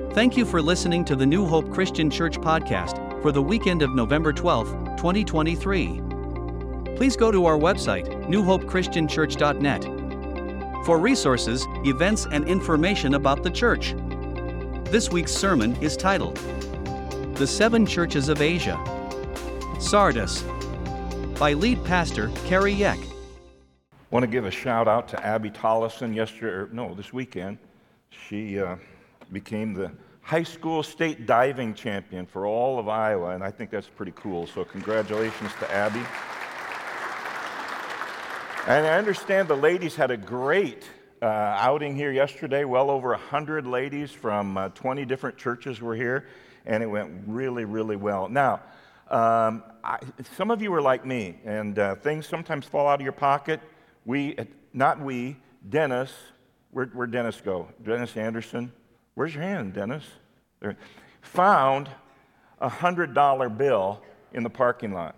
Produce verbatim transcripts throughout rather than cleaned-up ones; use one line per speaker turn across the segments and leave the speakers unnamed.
Thank you for listening to the New Hope Christian Church podcast for the weekend of November twelfth, twenty twenty-three. Please go to our website, new hope christian church dot net, for resources, events, and information about the church. This week's sermon is titled, The Seven Churches of Asia. Sardis, by lead pastor Kerry Yeck.
I want to give a shout out to Abby Tollison yesterday, or no, this weekend. She uh, became the high school state diving champion for all of Iowa, and I think that's pretty cool. So congratulations to Abby. And I understand the ladies had a great uh, outing here yesterday. Well over one hundred ladies from uh, twenty different churches were here, and it went really, really well. Now, um, I, some of you are like me, and uh, things sometimes fall out of your pocket. We, not we, Dennis, where, where'd Dennis go? Dennis Anderson? Where's your hand, Dennis? There. Found a one hundred dollar bill in the parking lot.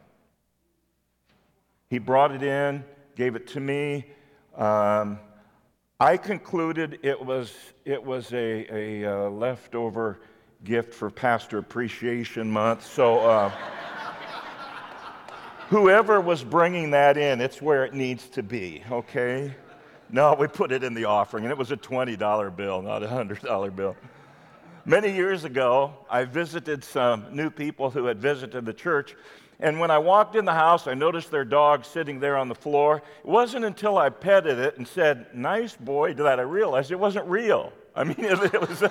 He brought it in, gave it to me. Um, I concluded it was it was a, a uh, leftover gift for Pastor Appreciation Month. So uh, whoever was bringing that in, it's where it needs to be, okay? No, we put it in the offering, and it was a twenty dollar bill, not a one hundred dollar bill. Many years ago, I visited some new people who had visited the church, and when I walked in the house, I noticed their dog sitting there on the floor. It wasn't until I petted it and said, "Nice boy," that I realized it wasn't real. I mean, it, it was,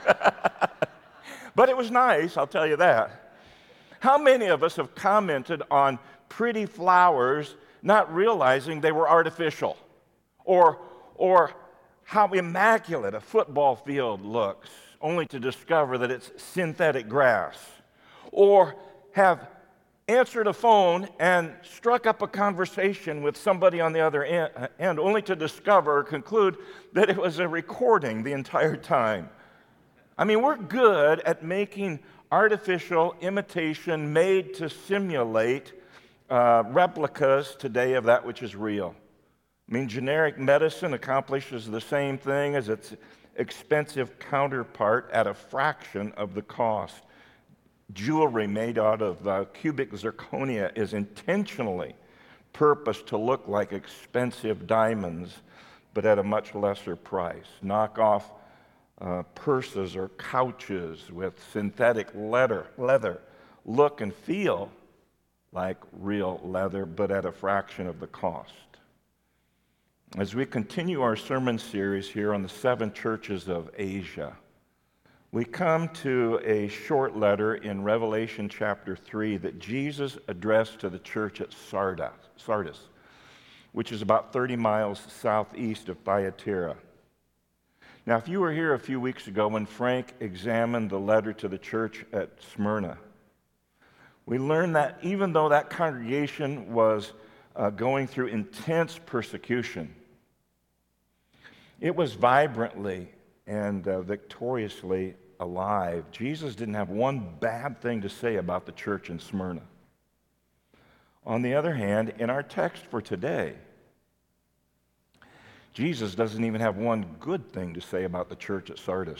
but it was nice, I'll tell you that. How many of us have commented on pretty flowers, not realizing they were artificial? Or, or how immaculate a football field looks, only to discover that it's synthetic grass. Or have answered a phone and struck up a conversation with somebody on the other end, only to discover or conclude that it was a recording the entire time. I mean, we're good at making artificial imitation made to simulate uh, replicas today of that which is real. I mean, generic medicine accomplishes the same thing as its expensive counterpart at a fraction of the cost. Jewelry made out of uh, cubic zirconia is intentionally purposed to look like expensive diamonds, but at a much lesser price. Knockoff uh, purses or couches with synthetic leather, leather look and feel like real leather, but at a fraction of the cost. As we continue our sermon series here on the seven churches of Asia, we come to a short letter in Revelation chapter three that Jesus addressed to the church at Sardis, Sardis, which is about thirty miles southeast of Thyatira. Now, if you were here a few weeks ago when Frank examined the letter to the church at Smyrna, we learned that even though that congregation was uh, going through intense persecution, it was vibrantly and uh, victoriously alive. Jesus didn't have one bad thing to say about the church in Smyrna. On the other hand, in our text for today, Jesus doesn't even have one good thing to say about the church at Sardis.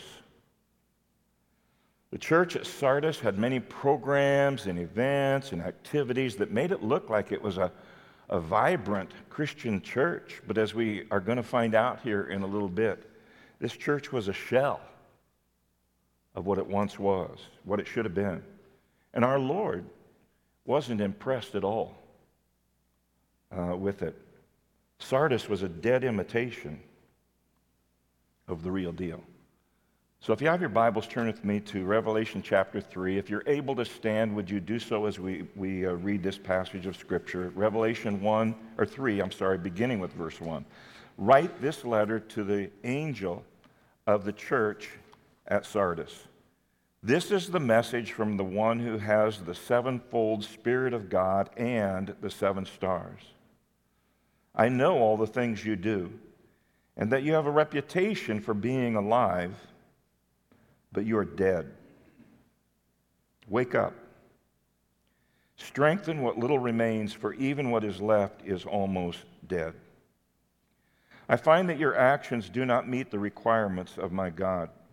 The church at Sardis had many programs and events and activities that made it look like it was a a vibrant Christian church, but as we are going to find out here in a little bit, this church was a shell of what it once was, what it should have been. And our Lord wasn't impressed at all uh, with it. Sardis was a dead imitation of the real deal. So if you have your Bibles, turn with me to Revelation chapter three. If you're able to stand, would you do so as we, we uh, read this passage of Scripture? Revelation one, or three, I'm sorry, beginning with verse one. Write this letter to the angel of the church at Sardis. This is the message from the one who has the sevenfold Spirit of God and the seven stars. I know all the things you do, and that you have a reputation for being alive, but you are dead. Wake up. Strengthen what little remains, for even what is left is almost dead. I find that your actions do not meet the requirements of my God.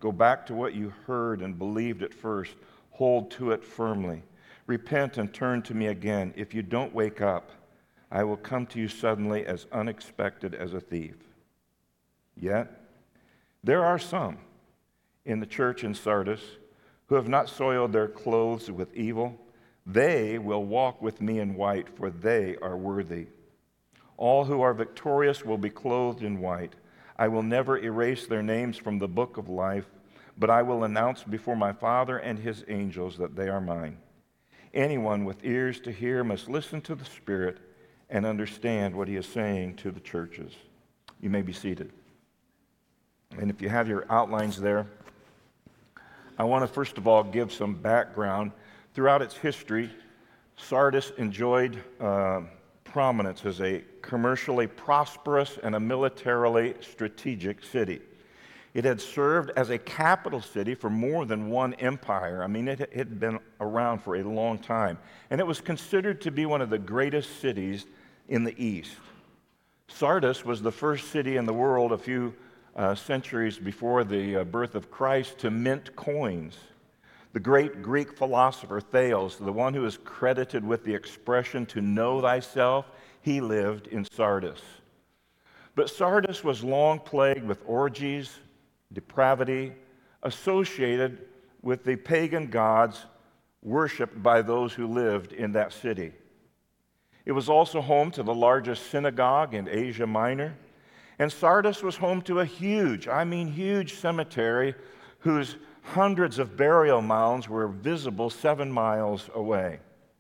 Go back to what you heard and believed at first. Hold to it firmly. Repent and turn to me again. If you don't wake up, I will come to you suddenly as unexpected as a thief. Yet, there are some in the church in Sardis who have not soiled their clothes with evil. They will walk with me in white, for they are worthy. All who are victorious will be clothed in white. I will never erase their names from the book of life, but I will announce before my Father and his angels that they are mine. Anyone with ears to hear must listen to the Spirit and understand what he is saying to the churches. You may be seated. And if you have your outlines there, I want to first of all give some background. Throughout its history, Sardis enjoyed uh, prominence as a commercially prosperous and a militarily strategic city. It had served as a capital city for more than one empire. I mean, it had been around for a long time. And it was considered to be one of the greatest cities in the East. Sardis was the first city in the world a few uh, centuries before the uh, birth of Christ to mint coins. The great Greek philosopher Thales, the one who is credited with the expression to know thyself, he lived in Sardis. But Sardis was long plagued with orgies, depravity, associated with the pagan gods worshipped by those who lived in that city. It was also home to the largest synagogue in Asia Minor, and Sardis was home to a huge, I mean huge cemetery whose hundreds of burial mounds were visible seven miles away.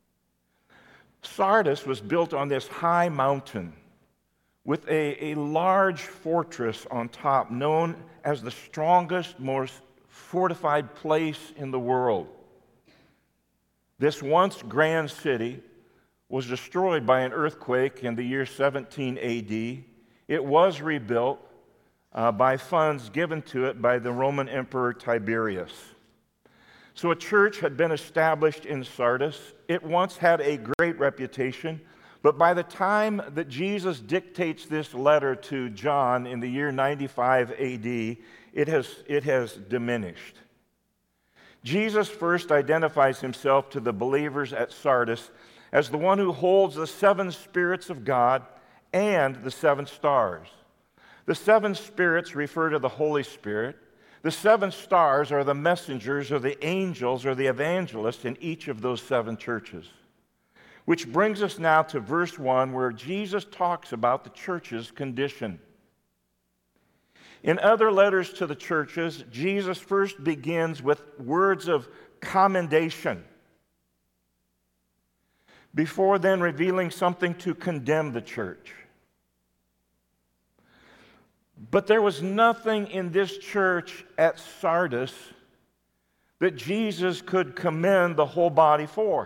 Sardis was built on this high mountain with a, a large fortress on top known as the strongest, most fortified place in the world. This once grand city was destroyed by an earthquake in the year seventeen A D. It was rebuilt uh, by funds given to it by the Roman Emperor Tiberius. So a church had been established in Sardis. It once had a great reputation, but by the time that Jesus dictates this letter to John in the year ninety-five A D, it has, it has diminished. Jesus first identifies himself to the believers at Sardis as the one who holds the seven spirits of God and the seven stars. The seven spirits refer to the Holy Spirit. The seven stars are the messengers or the angels or the evangelists in each of those seven churches. Which brings us now to verse one, where Jesus talks about the church's condition. In other letters to the churches, Jesus first begins with words of commendation, before then revealing something to condemn the church. But there was nothing in this church at Sardis that Jesus could commend the whole body for.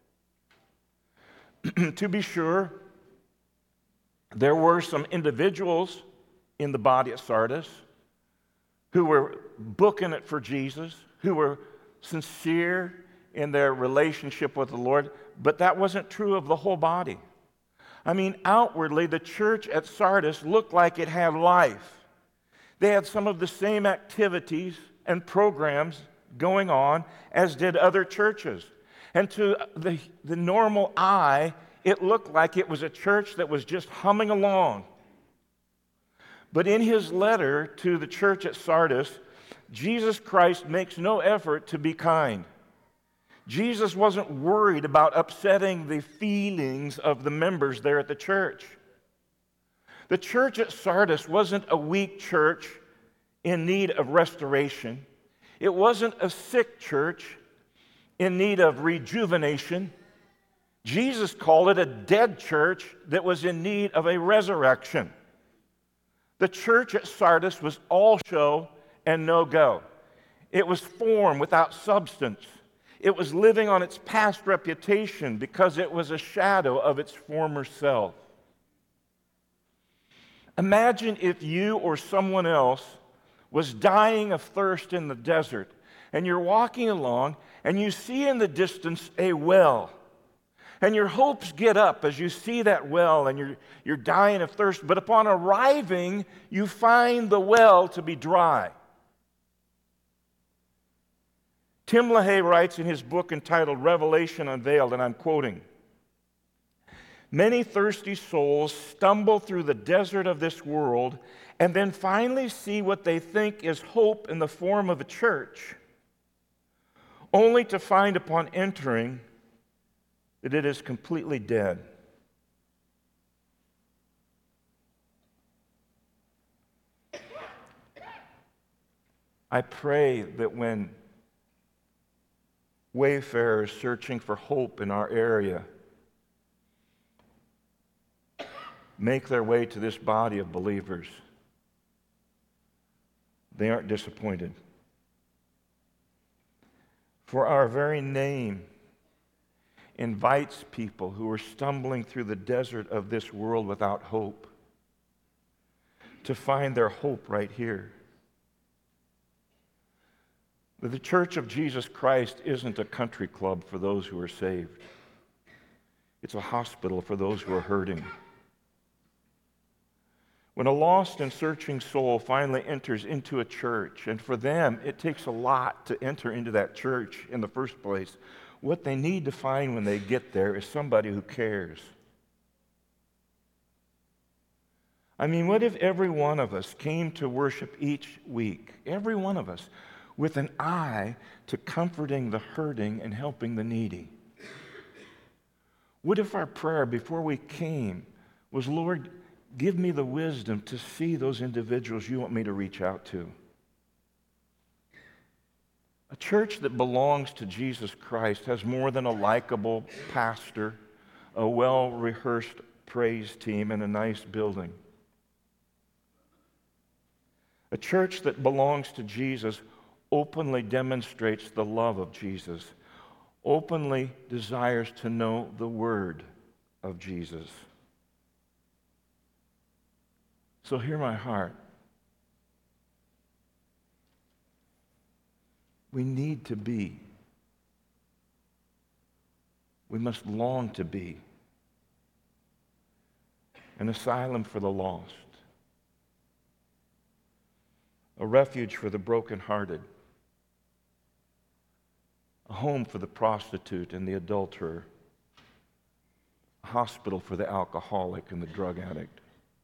To be sure, there were some individuals in the body at Sardis who were booking it for Jesus, who were sincere in their relationship with the Lord, but that wasn't true of the whole body. I mean, outwardly, the church at Sardis looked like it had life. They had some of the same activities and programs going on as did other churches. And to the, the normal eye, it looked like it was a church that was just humming along. But in his letter to the church at Sardis, Jesus Christ makes no effort to be kind. Jesus wasn't worried about upsetting the feelings of the members there at the church. The church at Sardis wasn't a weak church in need of restoration. It wasn't a sick church in need of rejuvenation. Jesus called it a dead church that was in need of a resurrection. The church at Sardis was all show and no go. It was form without substance. It was living on its past reputation because it was a shadow of its former self. Imagine if you or someone else was dying of thirst in the desert, and you're walking along, and you see in the distance a well. And your hopes get up as you see that well, and you're, you're dying of thirst. But upon arriving, you find the well to be dry. Tim LaHaye writes in his book entitled Revelation Unveiled, and I'm quoting, "Many thirsty souls stumble through the desert of this world and then finally see what they think is hope in the form of a church, only to find upon entering that it is completely dead. I pray that when wayfarers searching for hope in our area make their way to this body of believers, they aren't disappointed. For our very name invites people who are stumbling through the desert of this world without hope to find their hope right here. That the Church of Jesus Christ isn't a country club for those who are saved. It's a hospital for those who are hurting. When a lost and searching soul finally enters into a church, and for them it takes a lot to enter into that church in the first place, what they need to find when they get there is somebody who cares. I mean, what if every one of us came to worship each week, every one of us, with an eye to comforting the hurting and helping the needy? What if our prayer before we came was, Lord, give me the wisdom to see those individuals you want me to reach out to? A church that belongs to Jesus Christ has more than a likable pastor, a well-rehearsed praise team, and a nice building. A church that belongs to Jesus openly demonstrates the love of Jesus, openly desires to know the word of Jesus. So hear my heart. We need to be. We must long to be an asylum for the lost, a refuge for the brokenhearted, a home for the prostitute and the adulterer, a hospital for the alcoholic and the drug addict.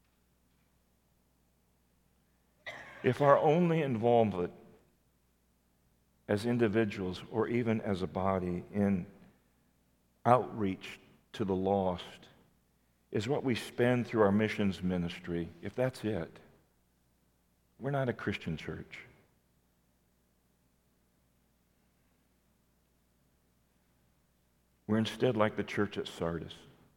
If our only involvement as individuals or even as a body in outreach to the lost is what we spend through our missions ministry, if that's it, we're not a Christian church. We're instead like the church at Sardis.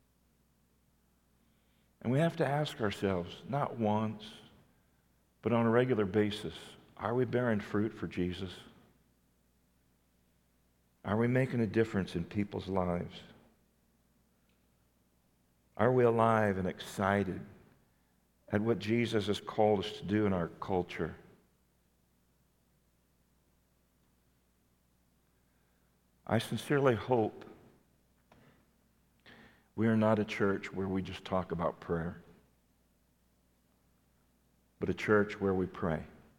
And we have to ask ourselves, not once, but on a regular basis, are we bearing fruit for Jesus? Are we making a difference in people's lives? Are we alive and excited at what Jesus has called us to do in our culture? I sincerely hope we are not a church where we just talk about prayer, but a church where we pray.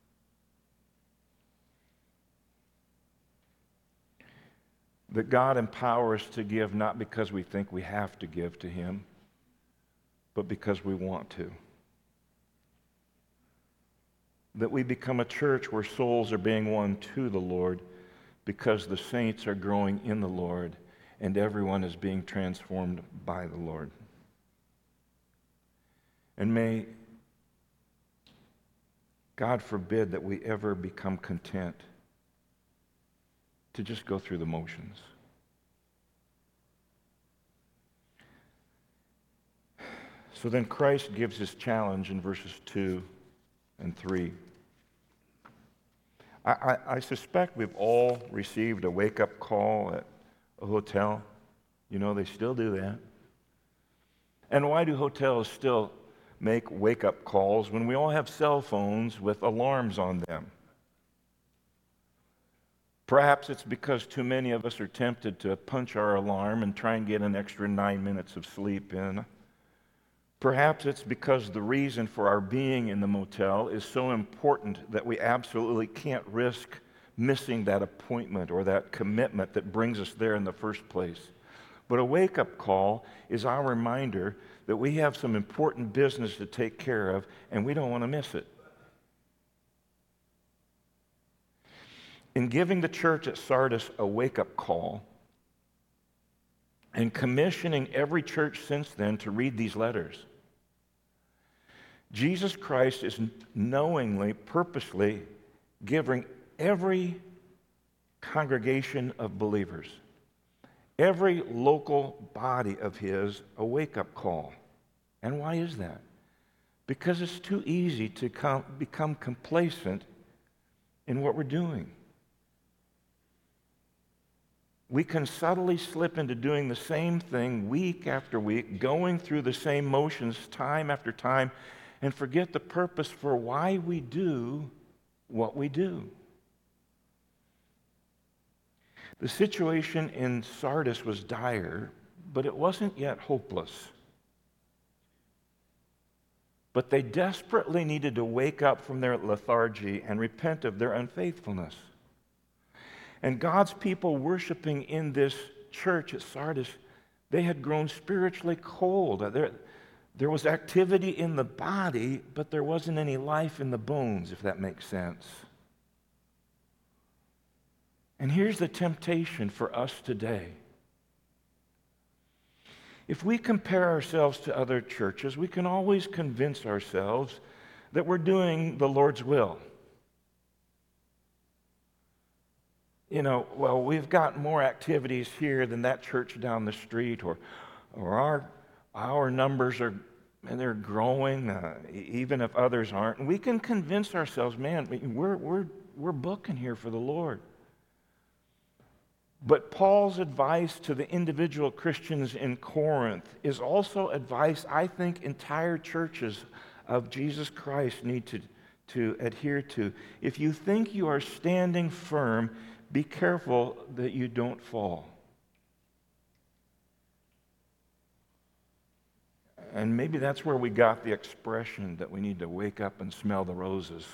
That God empowers us to give not because we think we have to give to Him, but because we want to. That we become a church where souls are being won to the Lord because the saints are growing in the Lord and everyone is being transformed by the Lord. And may God forbid that we ever become content to just go through the motions. So then Christ gives his challenge in verses two and three. I, I, I suspect we've all received a wake-up call at a hotel. You know, they still do that. And why do hotels still make wake-up calls when we all have cell phones with alarms on them? Perhaps it's because too many of us are tempted to punch our alarm and try and get an extra nine minutes of sleep in. Perhaps it's because the reason for our being in the motel is so important that we absolutely can't risk missing that appointment or that commitment that brings us there in the first place. But a wake-up call is our reminder that we have some important business to take care of, and we don't want to miss it. In giving the church at Sardis a wake-up call and commissioning every church since then to read these letters, Jesus Christ is knowingly, purposely giving every congregation of believers, every local body of his, a wake-up call. And why is that? Because it's too easy to com- become complacent in what we're doing. We can subtly slip into doing the same thing week after week, going through the same motions time after time, and forget the purpose for why we do what we do. The situation in Sardis was dire, but it wasn't yet hopeless. But they desperately needed to wake up from their lethargy and repent of their unfaithfulness. And God's people worshiping in this church at Sardis, they had grown spiritually cold. There, there was activity in the body, but there wasn't any life in the bones, if that makes sense. And here's the temptation for us today. If we compare ourselves to other churches, we can always convince ourselves that we're doing the Lord's will. You know, well, we've got more activities here than that church down the street, or, or our, our numbers are, and they're growing, uh, even if others aren't. And we can convince ourselves, man, we're, we're, we're booking here for the Lord. But Paul's advice to the individual Christians in Corinth is also advice I think entire churches of Jesus Christ need to, to adhere to. If you think you are standing firm, be careful that you don't fall. And maybe that's where we got the expression that we need to wake up and smell the roses.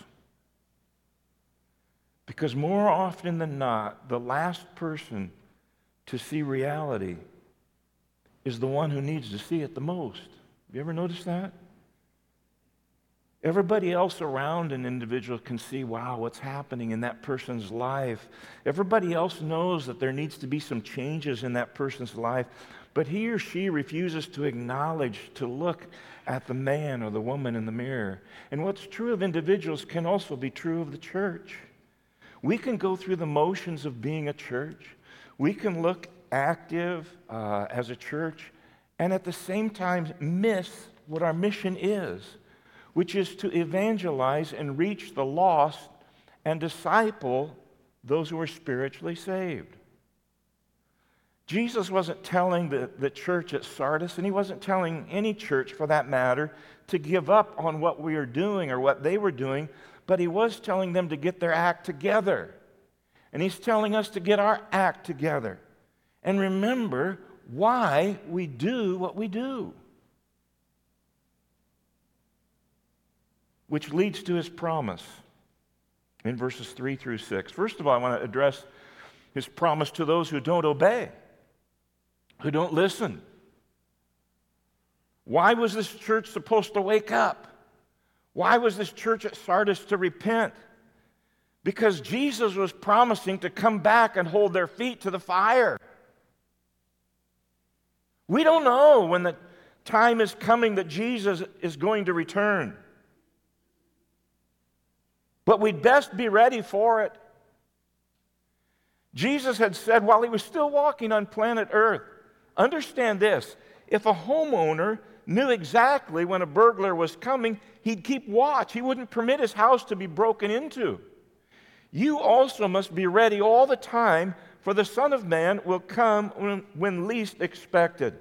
Because more often than not, the last person to see reality is the one who needs to see it the most. Have you ever noticed that? Everybody else around an individual can see, wow, what's happening in that person's life. Everybody else knows that there needs to be some changes in that person's life, but he or she refuses to acknowledge, to look at the man or the woman in the mirror. And what's true of individuals can also be true of the church. We can go through the motions of being a church. We can look active uh, as a church, and at the same time miss what our mission is, which is to evangelize and reach the lost and disciple those who are spiritually saved. Jesus wasn't telling the, the church at Sardis, and he wasn't telling any church for that matter, to give up on what we are doing or what they were doing, but he was telling them to get their act together. And he's telling us to get our act together and remember why we do what we do. Which leads to his promise in verses three through six. First of all, I want to address his promise to those who don't obey, who don't listen. Why was this church supposed to wake up? Why was this church at Sardis to repent? Because Jesus was promising to come back and hold their feet to the fire. We don't know when the time is coming that Jesus is going to return. But we'd best be ready for it. Jesus had said while he was still walking on planet Earth, understand this, if a homeowner knew exactly when a burglar was coming, he'd keep watch. He wouldn't permit his house to be broken into. You also must be ready all the time, for the Son of Man will come when, when least expected.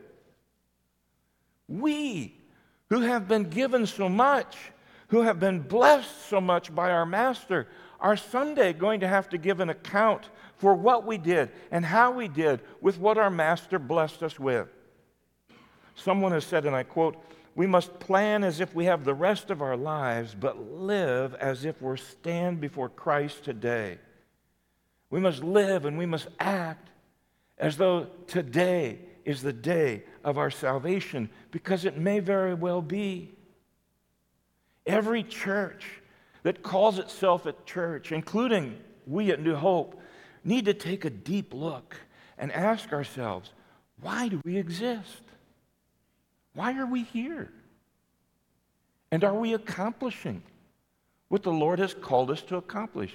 We, who have been given so much, who have been blessed so much by our Master, are someday going to have to give an account for what we did and how we did with what our Master blessed us with. Someone has said, and I quote, "We must plan as if we have the rest of our lives, but live as if we're stand before Christ today." We must live and we must act as though today is the day of our salvation, because it may very well be. Every church that calls itself a church, including we at New Hope, need to take a deep look and ask ourselves, why do we exist? Why are we here? And are we accomplishing what the Lord has called us to accomplish?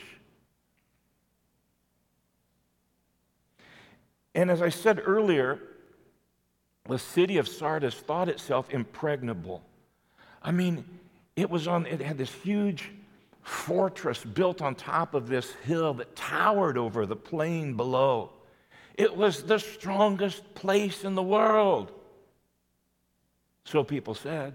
And as I said earlier, the city of Sardis thought itself impregnable. I mean, it was on, it had this huge fortress built on top of this hill that towered over the plain below. It was the strongest place in the world, so people said.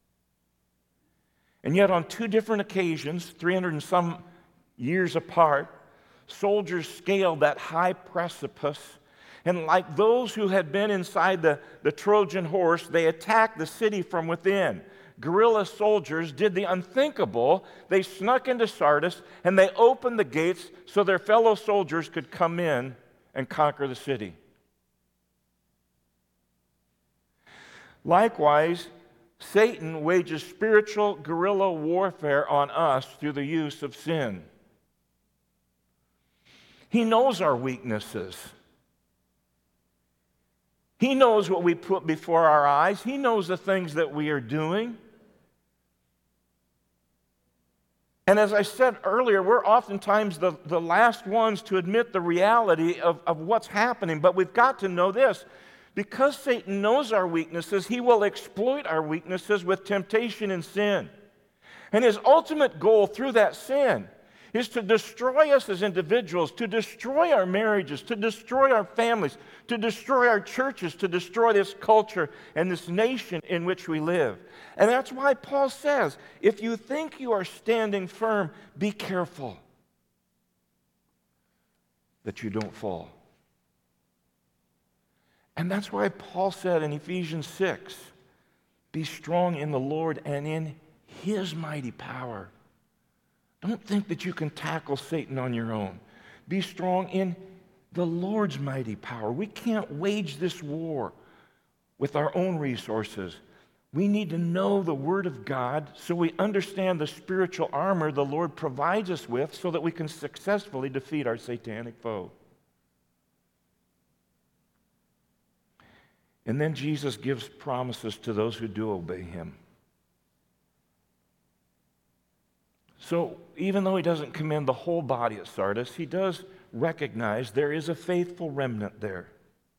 And yet on two different occasions, three hundred and some years apart, soldiers scaled that high precipice, and like those who had been inside the, the Trojan horse, they attacked the city from within. Guerrilla soldiers did the unthinkable. They snuck into Sardis, and they opened the gates so their fellow soldiers could come in and conquer the city. Likewise, Satan wages spiritual guerrilla warfare on us through the use of sin. He knows our weaknesses. He knows what we put before our eyes. He knows the things that we are doing. And as I said earlier, we're oftentimes the, the last ones to admit the reality of, of what's happening. But we've got to know this. Because Satan knows our weaknesses, he will exploit our weaknesses with temptation and sin. And his ultimate goal through that sin is to destroy us as individuals, to destroy our marriages, to destroy our families, to destroy our churches, to destroy this culture and this nation in which we live. And that's why Paul says, if you think you are standing firm, be careful that you don't fall. And that's why Paul said in Ephesians six, be strong in the Lord and in His mighty power. Don't think that you can tackle Satan on your own. Be strong in the Lord's mighty power. We can't wage this war with our own resources. We need to know the Word of God so we understand the spiritual armor the Lord provides us with so that we can successfully defeat our satanic foe. And then Jesus gives promises to those who do obey Him. So even though He doesn't commend the whole body at Sardis, He does recognize there is a faithful remnant there.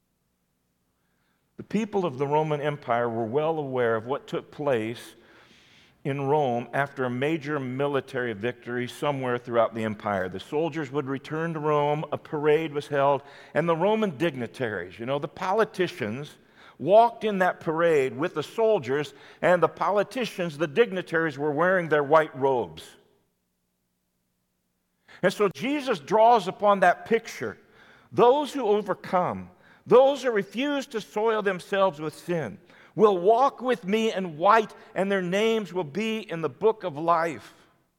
The people of the Roman Empire were well aware of what took place in Rome after a major military victory somewhere throughout the empire. The soldiers would return to Rome, a parade was held, and the Roman dignitaries, you know, the politicians, walked in that parade with the soldiers, and the politicians, the dignitaries, were wearing their white robes. And so Jesus draws upon that picture. Those who overcome, those who refuse to soil themselves with sin, will walk with me in white, and their names will be in the book of life.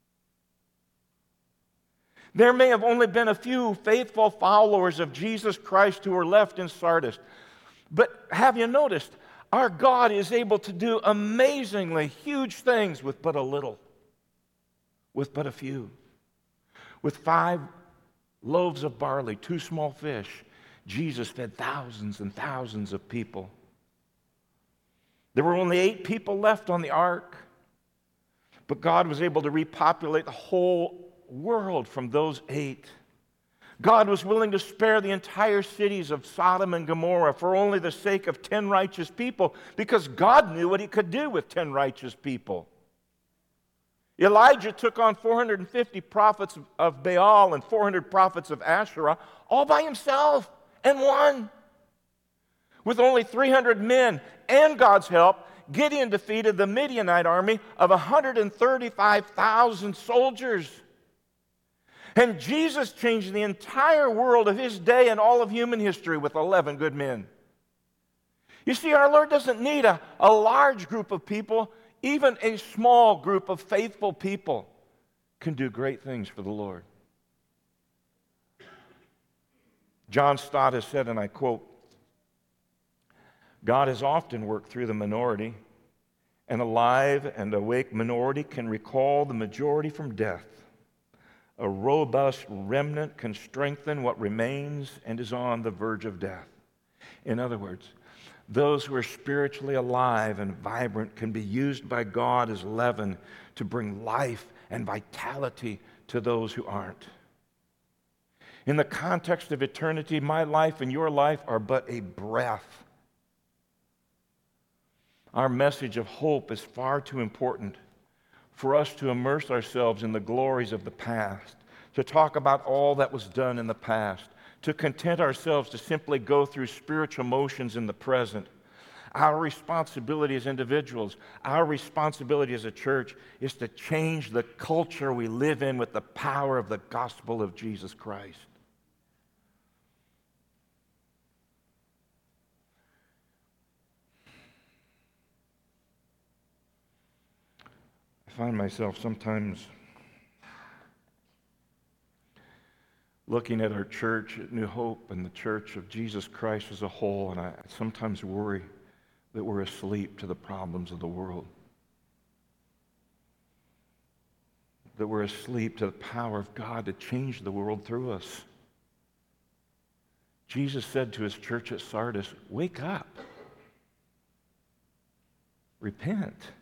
There may have only been a few faithful followers of Jesus Christ who were left in Sardis. But have you noticed, our God is able to do amazingly huge things with but a little, with but a few. With five loaves of barley, two small fish, Jesus fed thousands and thousands of people. There were only eight people left on the ark, but God was able to repopulate the whole world from those eight. God was willing to spare the entire cities of Sodom and Gomorrah for only the sake of ten righteous people, because God knew what He could do with ten righteous people. Elijah took on four hundred fifty prophets of Baal and four hundred prophets of Asherah all by himself and won. With only three hundred men and God's help, Gideon defeated the Midianite army of one hundred thirty-five thousand soldiers. And Jesus changed the entire world of His day and all of human history with eleven good men. You see, our Lord doesn't need a, a large group of people. Even a small group of faithful people can do great things for the Lord. John Stott has said, and I quote, "God has often worked through the minority. An alive and awake minority can recall the majority from death. A robust remnant can strengthen what remains and is on the verge of death." In other words, those who are spiritually alive and vibrant can be used by God as leaven to bring life and vitality to those who aren't. In the context of eternity, my life and your life are but a breath. Our message of hope is far too important for us to immerse ourselves in the glories of the past, to talk about all that was done in the past, to content ourselves to simply go through spiritual motions in the present. Our responsibility as individuals, our responsibility as a church is to change the culture we live in with the power of the gospel of Jesus Christ. I find myself sometimes looking at our church at New Hope and the Church of Jesus Christ as a whole, and I sometimes worry that we're asleep to the problems of the world, that we're asleep to the power of God to change the world through us. Jesus said to his church at Sardis, "Wake up. Repent."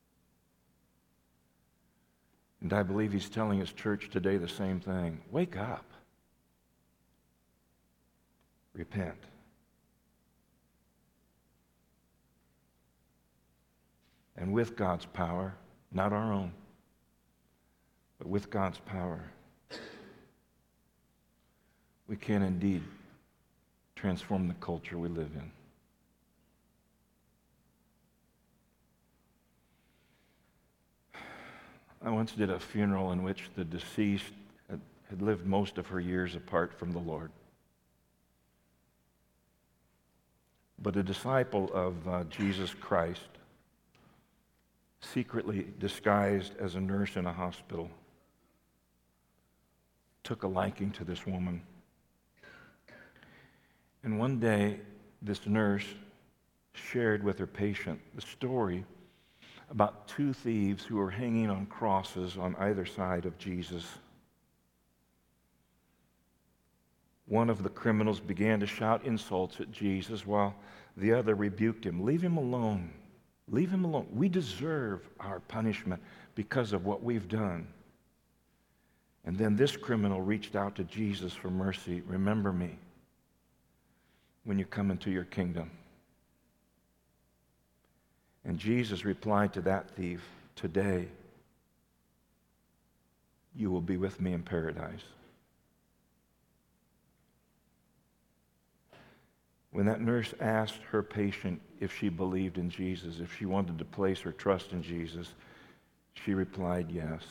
And I believe he's telling his church today the same thing. Wake up. Repent. And with God's power, not our own, but with God's power, we can indeed transform the culture we live in. I once did a funeral in which the deceased had, had lived most of her years apart from the Lord. But a disciple of uh, Jesus Christ, secretly disguised as a nurse in a hospital, took a liking to this woman. And one day, this nurse shared with her patient the story about two thieves who were hanging on crosses on either side of Jesus. One of the criminals began to shout insults at Jesus while the other rebuked him. "Leave him alone. Leave him alone. We deserve our punishment because of what we've done." And then this criminal reached out to Jesus for mercy. "Remember me when you come into your kingdom." And Jesus replied to that thief, "Today you will be with me in paradise." When that nurse asked her patient if she believed in Jesus, if she wanted to place her trust in Jesus, she replied, "Yes."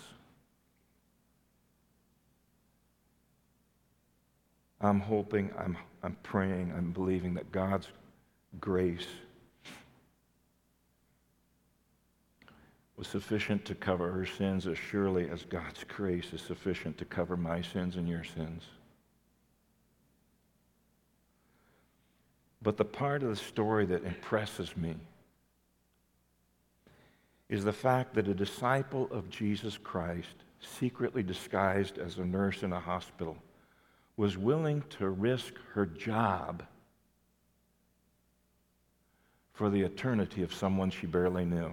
I'm hoping, I'm, I'm praying, I'm believing that God's grace was sufficient to cover her sins as surely as God's grace is sufficient to cover my sins and your sins. But the part of the story that impresses me is the fact that a disciple of Jesus Christ, secretly disguised as a nurse in a hospital, was willing to risk her job for the eternity of someone she barely knew.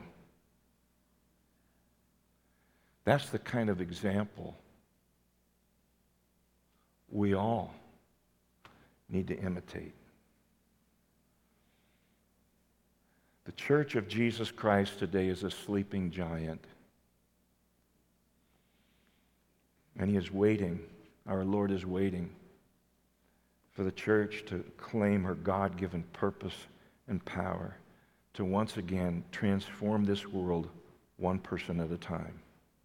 That's the kind of example we all need to imitate. The Church of Jesus Christ today is a sleeping giant. And he is waiting, our Lord is waiting for the church to claim her God-given purpose and power to once again transform this world one person at a time.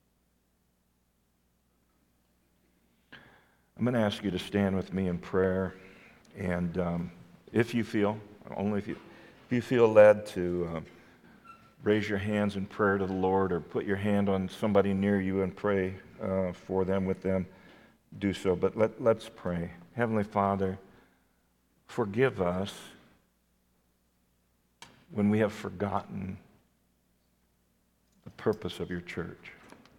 I'm going to ask you to stand with me in prayer, and um, if you feel, only if you, if you feel led to uh, raise your hands in prayer to the Lord or put your hand on somebody near you and pray uh, for them, with them, do so. But let, let's pray. Heavenly Father, forgive us when we have forgotten the purpose of your church.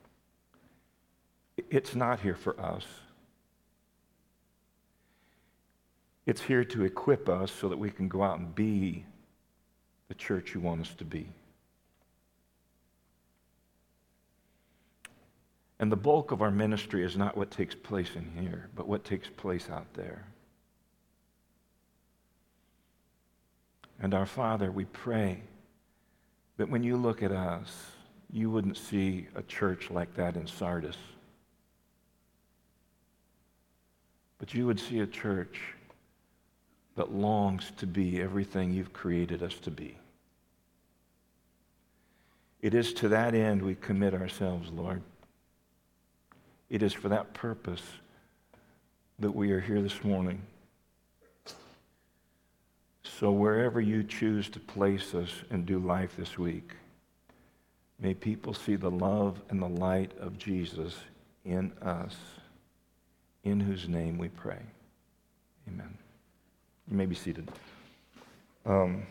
It's not here for us. It's here to equip us so that we can go out and be the church you want us to be. And the bulk of our ministry is not what takes place in here, but what takes place out there. And our Father, we pray that when you look at us, you wouldn't see a church like that in Sardis, but you would see a church that longs to be everything you've created us to be. It is to that end we commit ourselves, Lord. It is for that purpose that we are here this morning. So wherever you choose to place us and do life this week, may people see the love and the light of Jesus in us, in whose name we pray. Amen. You may be seated. Um,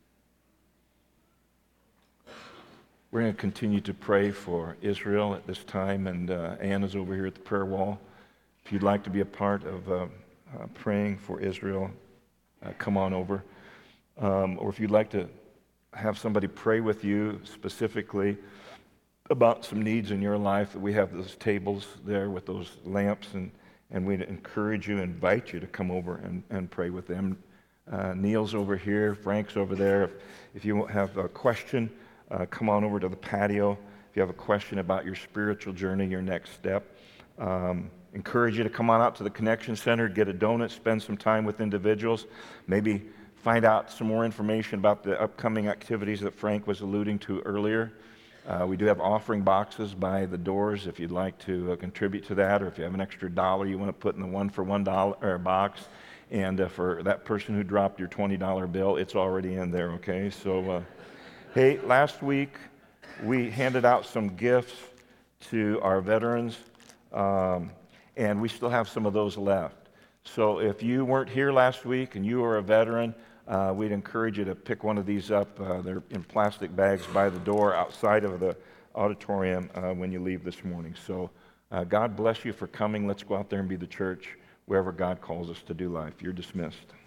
we're going to continue to pray for Israel at this time, and uh, Anna's over here at the prayer wall. If you'd like to be a part of uh, uh, praying for Israel, uh, come on over. Um, or if you'd like to have somebody pray with you specifically about some needs in your life, we have those tables there with those lamps, and, and we'd encourage you, invite you to come over and, and pray with them. Uh, Neil's over here, Frank's over there. If, if you have a question, uh, come on over to the patio. If you have a question about your spiritual journey, your next step, um, encourage you to come on out to the Connection Center, get a donut, spend some time with individuals, maybe find out some more information about the upcoming activities that Frank was alluding to earlier. Uh, we do have offering boxes by the doors if you'd like to uh, contribute to that, or if you have an extra dollar you want to put in the one for one dollar or box. And uh, for that person who dropped your twenty dollar bill, it's already in there, okay? So, uh, hey, last week we handed out some gifts to our veterans, um, and we still have some of those left. So if you weren't here last week and you are a veteran, Uh, we'd encourage you to pick one of these up. Uh, they're in plastic bags by the door outside of the auditorium uh, when you leave this morning. So uh, God bless you for coming. Let's go out there and be the church wherever God calls us to do life. You're dismissed.